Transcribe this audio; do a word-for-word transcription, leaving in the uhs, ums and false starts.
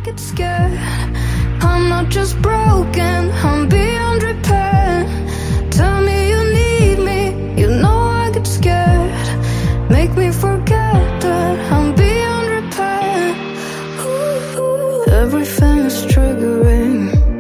get scared. I'm not just broken, I'm beyond repair. Tell me you need me, you know I get scared. Make me forget that I'm beyond repair. Ooh, everything is triggering.